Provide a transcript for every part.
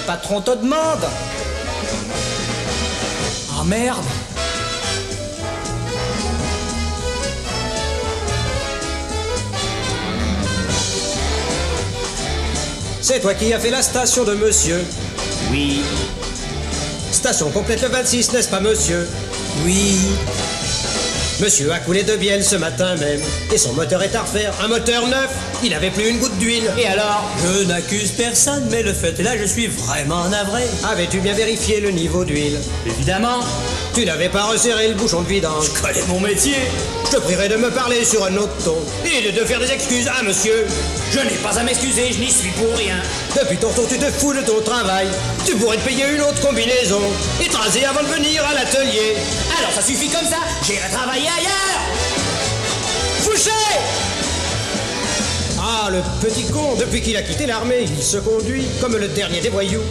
patron te demande. Ah merde. C'est toi qui as fait la station de monsieur? Oui. Station complète le 26, n'est-ce pas monsieur? Oui. Monsieur a coulé de bielle ce matin même, et son moteur est à refaire. Un moteur neuf, il n'avait plus une goutte d'huile. Et alors? Je n'accuse personne, mais le fait est là, je suis vraiment navré. Avais-tu bien vérifié le niveau d'huile? Évidemment. Tu n'avais pas resserré le bouchon de vidange. Je connais mon métier. Je te prierai de me parler sur un autre ton, et de faire des excuses à monsieur. Je n'ai pas à m'excuser, je n'y suis pour rien. Depuis tantôt tu te fous de ton travail. Tu pourrais te payer une autre combinaison, et te raser avant de venir à l'atelier. Alors ça suffit comme ça, j'irai travailler ailleurs. Fouché! Ah, le petit con, depuis qu'il a quitté l'armée, il se conduit comme le dernier des voyous.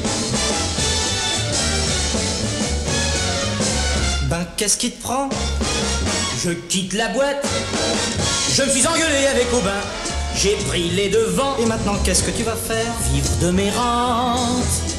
Ben, qu'est-ce qui te prend? Je quitte la boîte. Je me suis engueulé avec Aubin. J'ai pris les devants. Et maintenant, qu'est-ce que tu vas faire? Vivre de mes rentes.